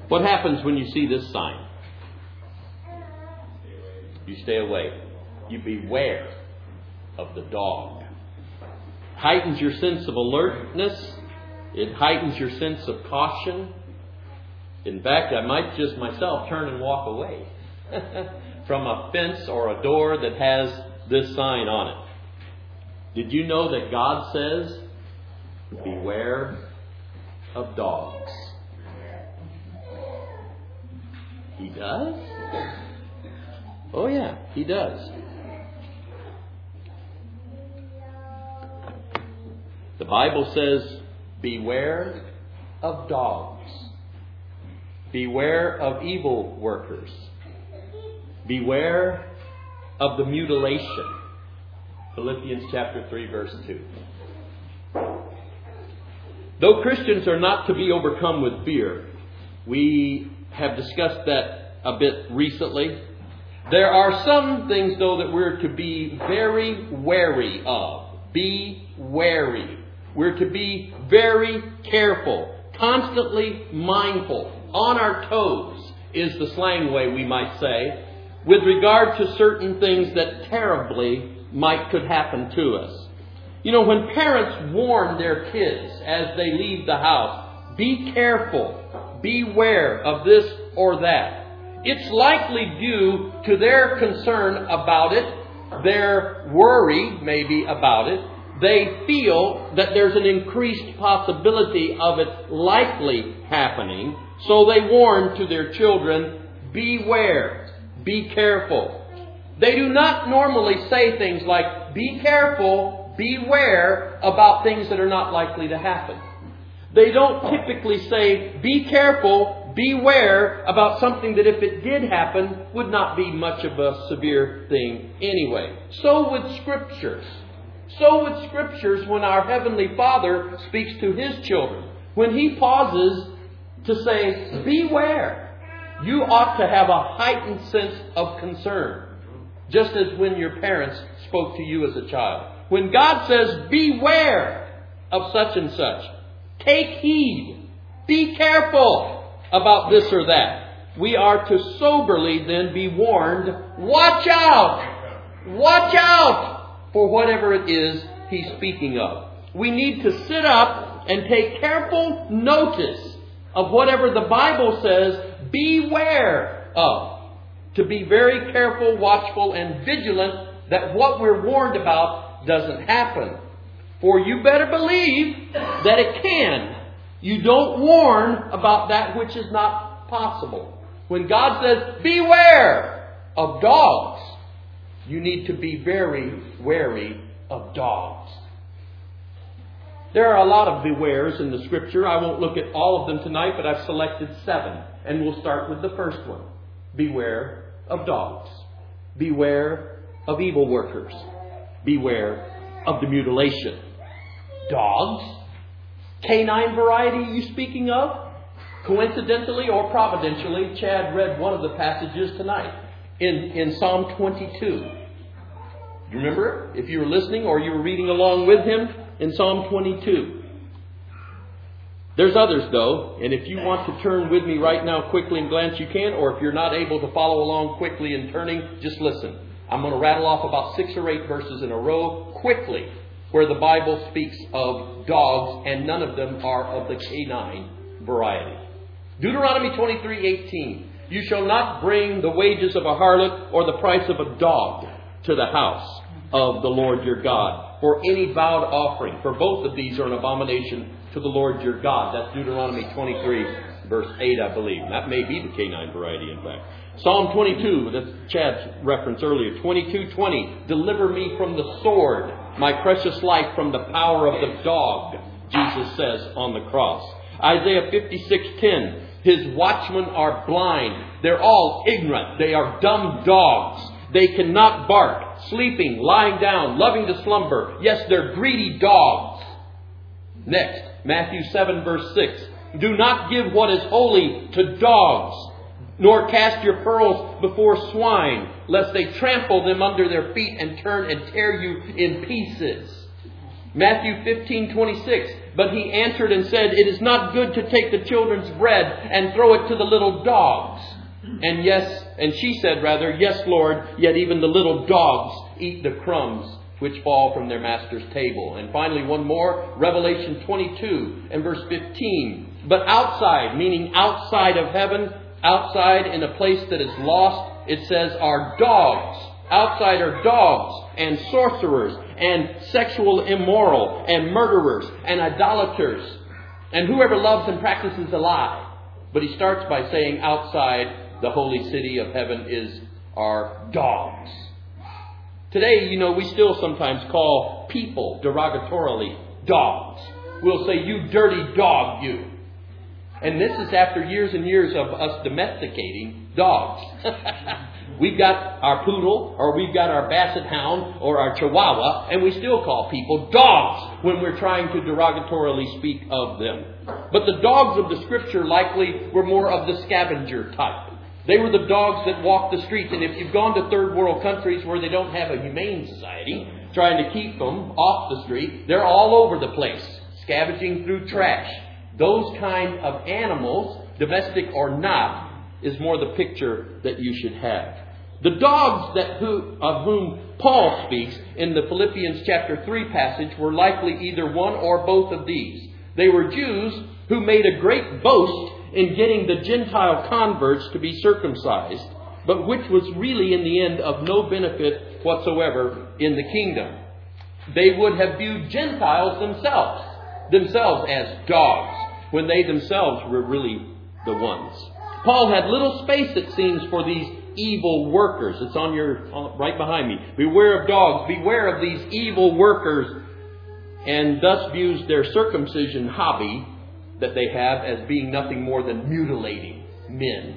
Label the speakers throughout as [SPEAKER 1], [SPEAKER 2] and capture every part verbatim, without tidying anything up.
[SPEAKER 1] What happens when you see this sign? You stay away. You beware of the dog. Heightens your sense of alertness. It heightens your sense of caution. In fact, I might just myself turn and walk away from a fence or a door that has this sign on it. Did you know that God says, beware of dogs? He does? Oh yeah, He does. The Bible says, beware of dogs. Beware of evil workers. Beware of the mutilation. Philippians chapter three, verse two. Though Christians are not to be overcome with fear, we have discussed that a bit recently. There are some things, though, that we're to be very wary of. Be wary. We're to be very careful, constantly mindful, on our toes is the slang way we might say, with regard to certain things that terribly might could happen to us. You know, when parents warn their kids as they leave the house, be careful, beware of this or that, it's likely due to their concern about it, their worry maybe about it. They feel that there's an increased possibility of it likely happening. So they warn to their children, beware, be careful. They do not normally say things like, be careful, beware about things that are not likely to happen. They don't typically say, be careful, beware about something that if it did happen would not be much of a severe thing anyway. So with Scriptures. So with Scriptures when our Heavenly Father speaks to His children. When He pauses to say, beware, you ought to have a heightened sense of concern. Just as when your parents spoke to you as a child. When God says, beware of such and such, take heed, be careful about this or that, we are to soberly then be warned, watch out, watch out for whatever it is He's speaking of. We need to sit up and take careful notice of whatever the Bible says, beware of. To be very careful, watchful, and vigilant that what we're warned about doesn't happen. For you better believe that it can. You don't warn about that which is not possible. When God says, beware of dogs, you need to be very wary of dogs. There are a lot of bewares in the Scripture. I won't look at all of them tonight, but I've selected seven. And we'll start with the first one. Beware of dogs. Beware of evil workers. Beware of the mutilation. Dogs? Canine variety you speaking of? Coincidentally or providentially, Chad read one of the passages tonight in, in Psalm twenty-two. You remember it? If you were listening or you were reading along with him in Psalm twenty-two. There's others though, and if you want to turn with me right now quickly and glance, you can, or if you're not able to follow along quickly in turning, just listen. I'm going to rattle off about six or eight verses in a row quickly where the Bible speaks of dogs, and none of them are of the canine variety. Deuteronomy twenty-three eighteen. You shall not bring the wages of a harlot or the price of a dog to the house of the Lord your God for any vowed offering. For both of these are an abomination to the Lord your God. That's Deuteronomy twenty-three, verse eight, I believe. That may be the canine variety, in fact. Psalm twenty-two, that's Chad's reference earlier. twenty-two twenty. Deliver me from the sword, my precious life from the power of the dog, Jesus says on the cross. Isaiah fifty-six ten. His watchmen are blind. They're all ignorant. They are dumb dogs. They cannot bark, sleeping, lying down, loving to slumber. Yes, they're greedy dogs. Next, Matthew seven verse six. Do not give what is holy to dogs, nor cast your pearls before swine, lest they trample them under their feet and turn and tear you in pieces. Matthew fifteen twenty-six. But he answered and said, "It is not good to take the children's bread and throw it to the little dogs." And yes, and she said rather, "Yes, Lord, yet even the little dogs eat the crumbs which fall from their master's table." And finally, one more, Revelation twenty-two and verse fifteen. "But outside," meaning outside of heaven, outside in a place that is lost, it says, "are dogs." Outside are dogs and sorcerers and sexual immoral and murderers and idolaters and whoever loves and practices a lie. But he starts by saying outside the holy city of heaven is our dogs. Today, you know, we still sometimes call people derogatorily dogs. We'll say, "You dirty dog, you." And this is after years and years of us domesticating dogs. We've got our poodle, or we've got our basset hound, or our chihuahua, and we still call people dogs when we're trying to derogatorily speak of them. But the dogs of the Scripture likely were more of the scavenger type. They were the dogs that walked the streets. And if you've gone to third world countries where they don't have a humane society trying to keep them off the street, they're all over the place, scavenging through trash. Those kind of animals, domestic or not, is more the picture that you should have. The dogs that who, of whom Paul speaks in the Philippians chapter three passage were likely either one or both of these. They were Jews who made a great boast in getting the Gentile converts to be circumcised, but which was really in the end of no benefit whatsoever in the kingdom. They would have viewed Gentiles themselves, themselves as dogs, when they themselves were really the ones. Paul had little space, it seems, for these evil workers. It's on your right behind me. Beware of dogs. Beware of these evil workers. And thus views their circumcision hobby that they have as being nothing more than mutilating men.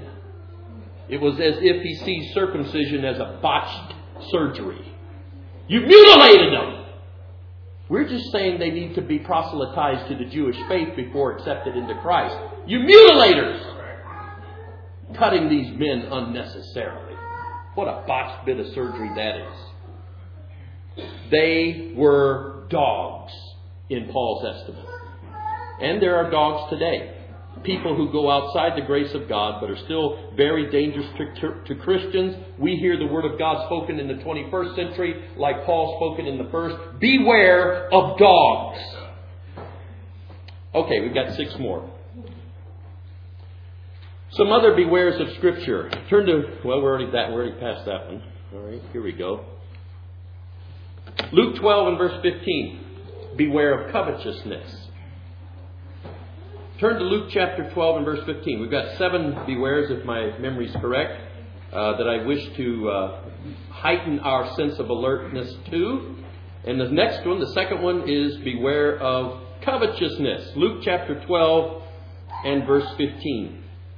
[SPEAKER 1] It was as if he sees circumcision as a botched surgery. You mutilated them! We're just saying they need to be proselytized to the Jewish faith before accepted into Christ. You mutilators! Cutting these men unnecessarily. What a botched bit of surgery that is. They were dogs in Paul's estimate. And there are dogs today. People who go outside the grace of God but are still very dangerous to, to, to Christians. We hear the Word of God spoken in the twenty-first century like Paul spoken in the first. Beware of dogs. Okay, we've got six more. Some other bewares of Scripture. Turn to, well, we're already, that, we're already past that one. All right, here we go. Luke twelve and verse fifteen. Beware of covetousness. Turn to Luke chapter twelve and verse fifteen. We've got seven bewares, if my memory's correct, uh, that I wish to uh, heighten our sense of alertness to. And the next one, the second one, is beware of covetousness. Luke chapter twelve and verse fifteen.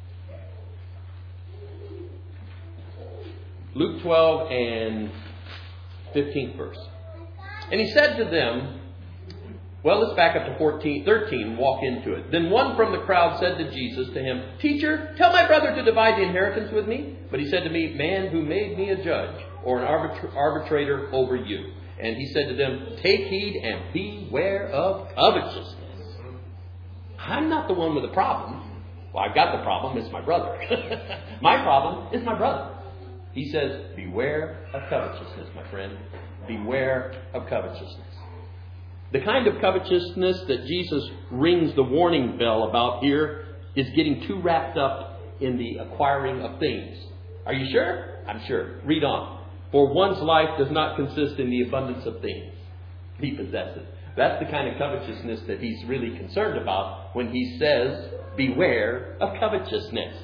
[SPEAKER 1] Luke twelve and fifteenth verse. And he said to them, well, let's back up to fourteen, thirteen and walk into it. Then one from the crowd said to Jesus, to him, "Teacher, tell my brother to divide the inheritance with me." But he said to me, "Man, who made me a judge or an arbitra- arbitrator over you?" And he said to them, "Take heed and beware of covetousness." I'm not the one with the problem. Well, I've got the problem. It's my brother. My problem is my brother. He says, beware of covetousness, my friend. Beware of covetousness. The kind of covetousness that Jesus rings the warning bell about here is getting too wrapped up in the acquiring of things. Are you sure? I'm sure. Read on. For one's life does not consist in the abundance of things he possesses. That's the kind of covetousness that he's really concerned about when he says, beware of covetousness.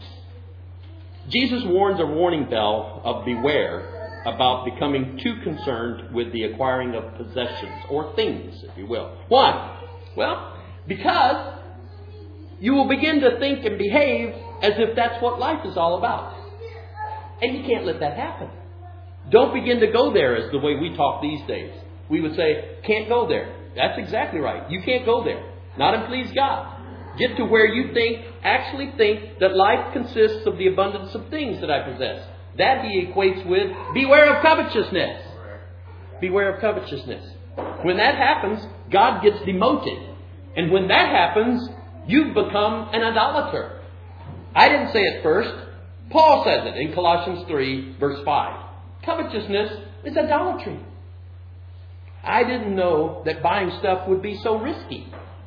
[SPEAKER 1] Jesus warns a warning bell of beware about becoming too concerned with the acquiring of possessions or things, if you will. Why? Well, because you will begin to think and behave as if that's what life is all about. And you can't let that happen. Don't begin to go there as the way we talk these days. We would say, can't go there. That's exactly right. You can't go there. Not and please God. Get to where you think, actually think that life consists of the abundance of things that I possess. That he equates with beware of covetousness. Beware of covetousness. When that happens, God gets demoted. And when that happens, you've become an idolater. I didn't say it first. Paul says it in Colossians three, verse five. Covetousness is idolatry. I didn't know that buying stuff would be so risky.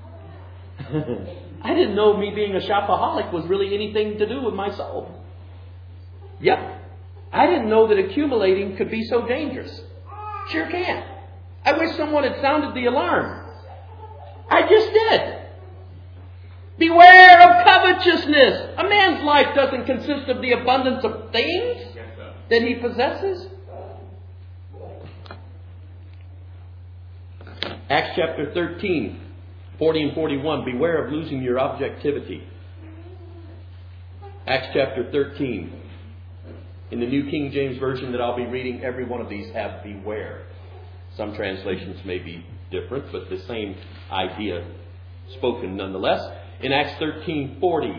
[SPEAKER 1] I didn't know me being a shopaholic was really anything to do with my soul. Yep. I didn't know that accumulating could be so dangerous. Sure can. I wish someone had sounded the alarm. I just did. Beware of covetousness. A man's life doesn't consist of the abundance of things that he possesses. Acts chapter thirteen, forty and forty-one. Beware of losing your objectivity. Acts chapter thirteen. In the New King James Version that I'll be reading, every one of these have beware. Some translations may be different, but the same idea spoken nonetheless. In Acts thirteen forty,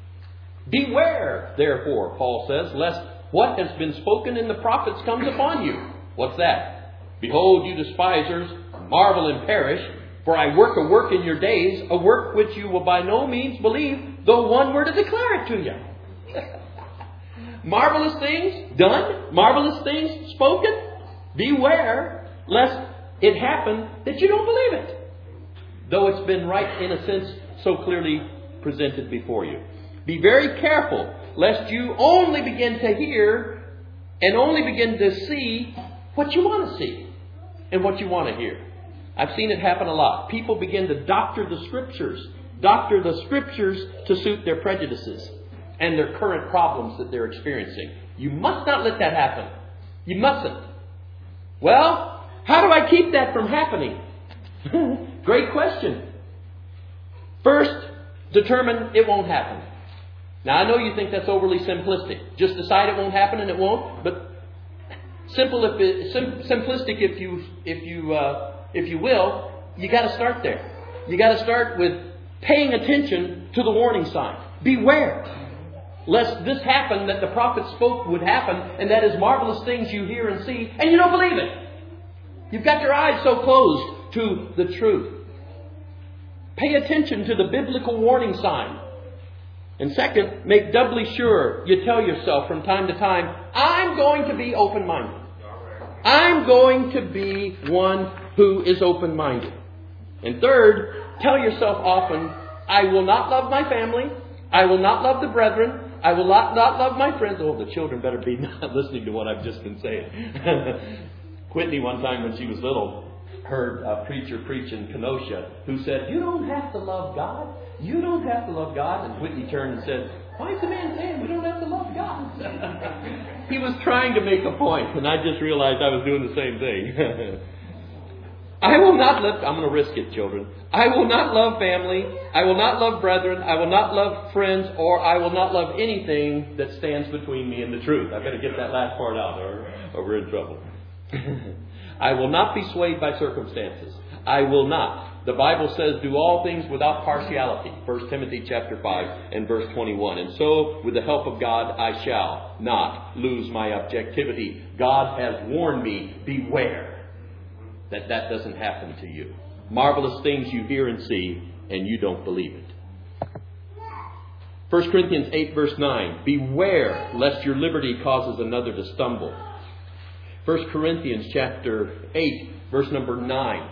[SPEAKER 1] beware, therefore, Paul says, lest what has been spoken in the prophets comes upon you. What's that? Behold, you despisers, marvel and perish, for I work a work in your days, a work which you will by no means believe, though one were to declare it to you. Marvelous things done, marvelous things spoken. Beware, lest it happen that you don't believe it, though it's been right in a sense so clearly presented before you. Be very careful lest you only begin to hear and only begin to see what you want to see and what you want to hear. I've seen it happen a lot. People begin to doctor the Scriptures, doctor the Scriptures to suit their prejudices and their current problems that they're experiencing. You must not let that happen. You mustn't. Well, how do I keep that from happening? Great question. First, determine it won't happen. Now, I know you think that's overly simplistic. Just decide it won't happen and it won't. But simple, if it, sim, simplistic, if you if you uh, if you will, you got to start there. You got to start with paying attention to the warning sign. Beware, lest this happen that the prophet spoke would happen, and that is marvelous things you hear and see, and you don't believe it. You've got your eyes so closed to the truth. Pay attention to the biblical warning sign. And second, make doubly sure you tell yourself from time to time, I'm going to be open-minded. I'm going to be one who is open-minded. And third, tell yourself often, I will not love my family. I will not love the brethren. I will not, not love my friends. Oh, the children better be not listening to what I've just been saying. Whitney, one time when she was little, heard a preacher preach in Kenosha who said, you don't have to love God. You don't have to love God. And Whitney turned and said, why is the man saying we don't have to love God? He was trying to make a point, and I just realized I was doing the same thing. I will not love, I'm going to risk it, children. I will not love family. I will not love brethren. I will not love friends, or I will not love anything that stands between me and the truth. I've got to get that last part out, or, or we're in trouble. I will not be swayed by circumstances. I will not. The Bible says, do all things without partiality. First Timothy chapter five and verse twenty-one. And so, with the help of God, I shall not lose my objectivity. God has warned me, beware that that doesn't happen to you. Marvelous things you hear and see, and you don't believe it. First Corinthians eight verse nine. Beware lest your liberty causes another to stumble. First Corinthians chapter eight verse number nine.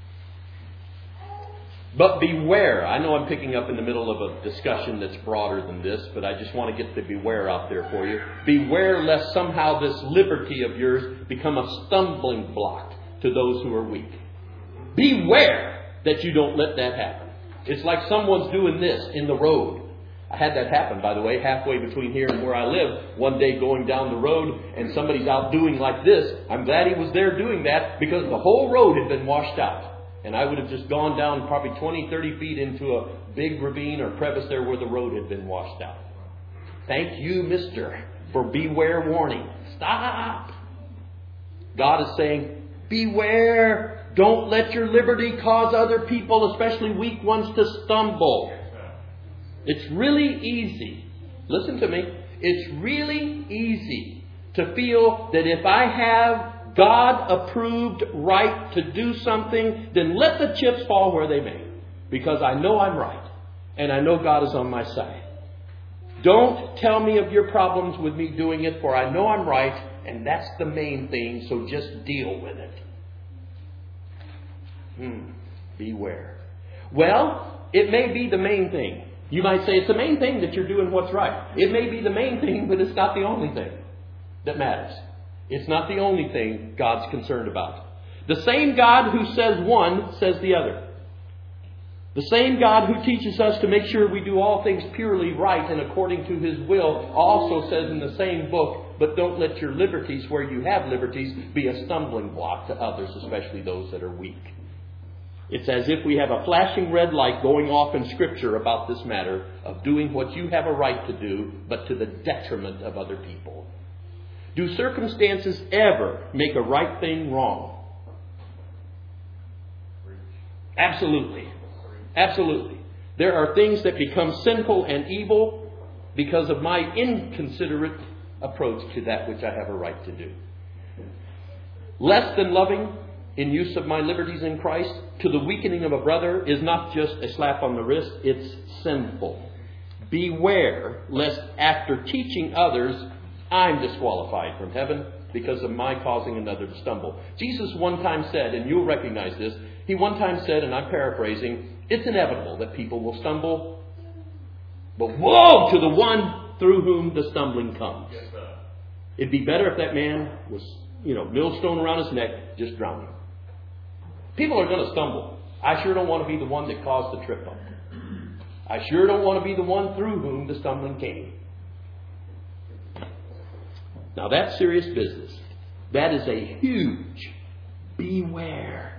[SPEAKER 1] But beware. I know I'm picking up in the middle of a discussion that's broader than this, but I just want to get the beware out there for you. Beware lest somehow this liberty of yours become a stumbling block to those who are weak. Beware that you don't let that happen. It's like someone's doing this in the road. I had that happen, by the way, halfway between here and where I live. One day going down the road and somebody's out doing like this. I'm glad he was there doing that because the whole road had been washed out. And I would have just gone down probably twenty, thirty feet into a big ravine or crevice there where the road had been washed out. Thank you, mister, for beware warning. Stop. God is saying, beware. Don't let your liberty cause other people, especially weak ones, to stumble. It's really easy. Listen to me. It's really easy to feel that if I have God-approved right to do something, then let the chips fall where they may. because I know I'm right and I know God is on my side. Don't tell me of your problems with me doing it, for I know I'm right, and that's the main thing, so just deal with it. Hmm. Beware. Well, it may be the main thing. You might say it's the main thing that you're doing what's right. It may be the main thing, but it's not the only thing that matters. It's not the only thing God's concerned about. The same God who says one says the other. The same God who teaches us to make sure we do all things purely right and according to His will also says in the same book, but don't let your liberties, where you have liberties, be a stumbling block to others, especially those that are weak. It's as if we have a flashing red light going off in Scripture about this matter of doing what you have a right to do, but to the detriment of other people. Do circumstances ever make a right thing wrong? Absolutely. Absolutely. There are things that become sinful and evil because of my inconsiderate approach to that which I have a right to do. Less than loving in use of my liberties in Christ to the weakening of a brother is not just a slap on the wrist, it's sinful. Beware lest after teaching others, I'm disqualified from heaven because of my causing another to stumble. Jesus one time said, and you'll recognize this, He one time said, and I'm paraphrasing, it's inevitable that people will stumble, but woe to the one through whom the stumbling comes. It'd be better if that man was, you know, millstone around his neck, just drowning. People are going to stumble. I sure don't want to be the one that caused the trip up. I sure don't want to be the one through whom the stumbling came. Now that's serious business. That is a huge beware.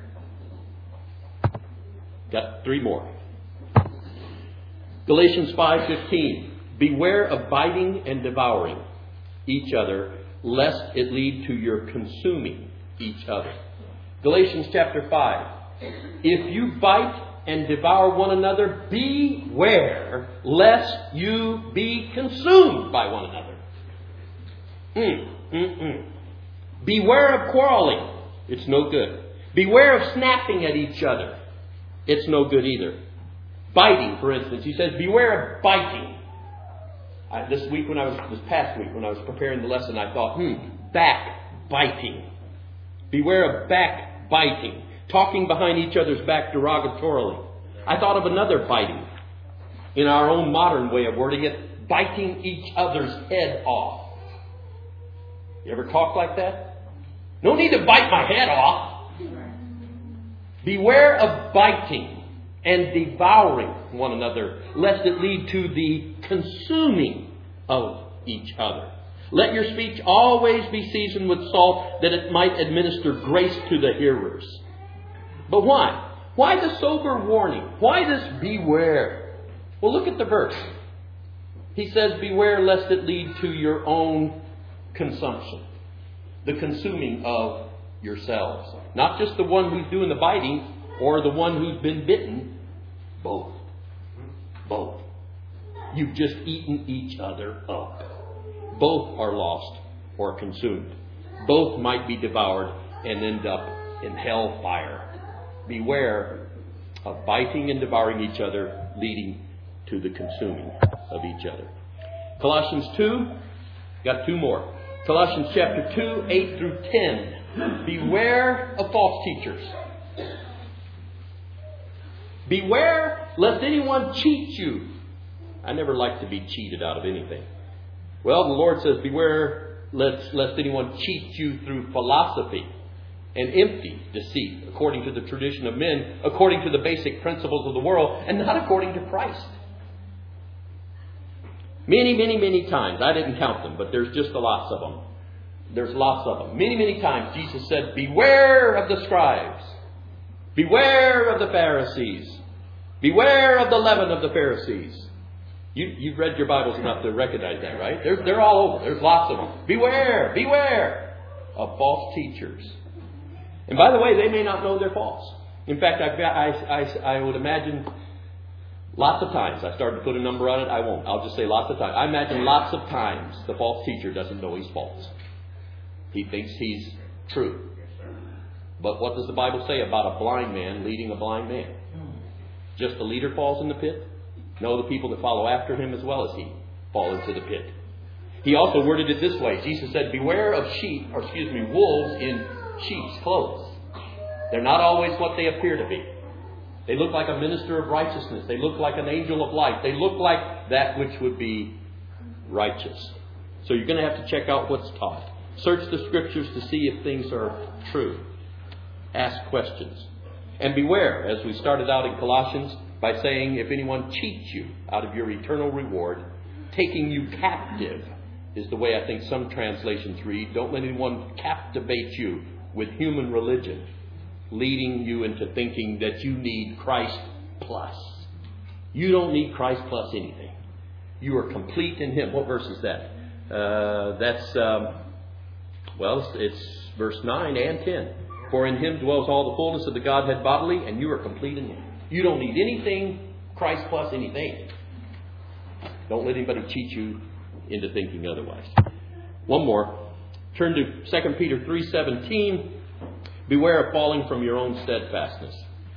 [SPEAKER 1] Got three more. Galatians five fifteen. Beware of biting and devouring each other, lest it lead to your consuming each other. Galatians chapter five. If you bite and devour one another, beware lest you be consumed by one another. Mm, mm, mm. Beware of quarreling. It's no good. Beware of snapping at each other. It's no good either. Biting, for instance. He says, beware of biting. I, this week when I was, this past week when I was preparing the lesson, I thought, hmm, backbiting. Beware of backbiting. Talking behind each other's back derogatorily. I thought of another biting. In our own modern way of wording it, biting each other's head off. You ever talk like that? No need to bite my head off. Beware of biting and devouring one another, lest it lead to the consuming of each other. Let your speech always be seasoned with salt, that it might administer grace to the hearers. But why? Why the sober warning? Why this beware? Well, look at the verse. He says, beware lest it lead to your own consumption. The consuming of yourselves. Not just the one who's doing the biting or the one who's been bitten. Both. Both. You've just eaten each other up. Both are lost or consumed. Both might be devoured and end up in hell fire. Beware of biting and devouring each other, leading to the consuming of each other. Colossians two, got two more. Colossians chapter two, eight through ten. Beware of false teachers. Beware lest anyone cheat you. I never like to be cheated out of anything. Well, the Lord says, beware lest, lest anyone cheat you through philosophy and empty deceit, according to the tradition of men, according to the basic principles of the world, and not according to Christ. Many, many, many times, I didn't count them, but there's just a lots of them. There's lots of them. Many, many times Jesus said, beware of the scribes. Beware of the Pharisees. Beware of the leaven of the Pharisees. You, you've read your Bibles enough to recognize that, right? They're, they're all over. There's lots of them. Beware, beware of false teachers. And by the way, they may not know they're false. In fact, I've got, I, I, I would imagine lots of times, I started to put a number on it, I won't. I'll just say lots of times. I imagine lots of times the false teacher doesn't know he's false. He thinks he's true. But what does the Bible say about a blind man leading a blind man? just the leader falls in the pit? No, the people that follow after him as well as he fall into the pit. He also worded it this way. Jesus said, beware of sheep, or excuse me, wolves in sheep's clothes. They're not always what they appear to be. They look like a minister of righteousness. They look like an angel of light. They look like that which would be righteous. So you're going to have to check out what's taught. Search the Scriptures to see if things are true. Ask questions. And beware, as we started out in Colossians, by saying, if anyone cheats you out of your eternal reward, taking you captive, is the way I think some translations read. Don't let anyone captivate you with human religion, leading you into thinking that you need Christ plus. You don't need Christ plus anything. You are complete in Him. What verse is that? Uh, that's, um, well, it's verse nine and ten. For in Him dwells all the fullness of the Godhead bodily, and you are complete in Him. You don't need anything Christ plus anything. Don't let anybody cheat you into thinking otherwise. One more. Turn to Second Peter three seventeen. Beware of falling from your own steadfastness.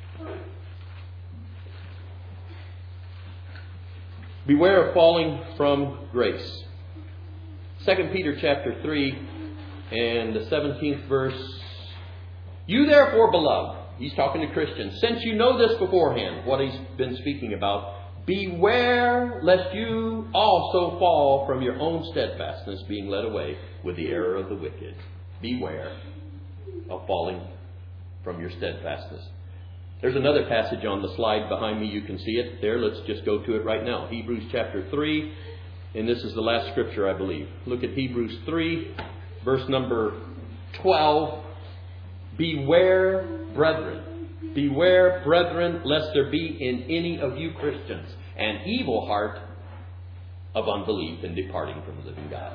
[SPEAKER 1] Beware of falling from grace. Second Peter chapter three and the seventeenth verse. You therefore, beloved, he's talking to Christians, since you know this beforehand, what he's been speaking about, beware lest you also fall from your own steadfastness, being led away with the error of the wicked. Beware of falling from your steadfastness. There's another passage on the slide behind me. You can see it there. Let's just go to it right now. Hebrews chapter three. And this is the last scripture, I believe. Look at Hebrews three, verse number twelve. Beware, brethren. Beware, brethren, lest there be in any of you Christians an evil heart of unbelief in departing from the living God.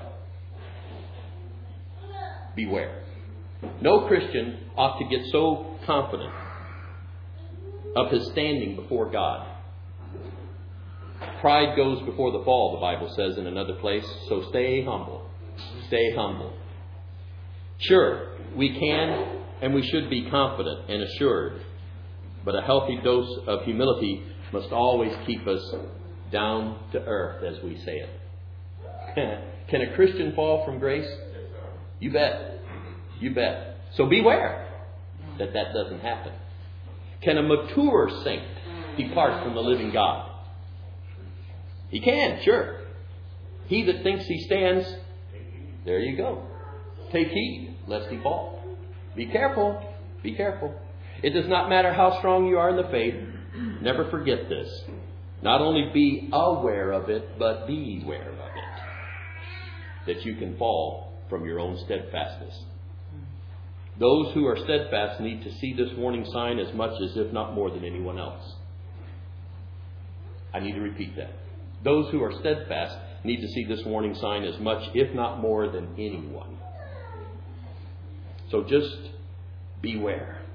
[SPEAKER 1] Beware. No Christian ought to get so confident of his standing before God. Pride goes before the fall, the Bible says in another place. So stay humble. Stay humble. Sure, we can and we should be confident and assured. But a healthy dose of humility must always keep us down to earth, as we say it. Can a Christian fall from grace? You bet. You bet. So beware that that doesn't happen. Can a mature saint depart from the living God? He can, sure. He that thinks he stands, there you go. Take heed lest he fall. Be careful. Be careful. It does not matter how strong you are in the faith. Never forget this. Not only be aware of it, but beware of it. That you can fall from your own steadfastness. Those who are steadfast need to see this warning sign as much as, if not more than anyone else. I need to repeat that. Those who are steadfast need to see this warning sign as much, if not more than anyone. So just beware.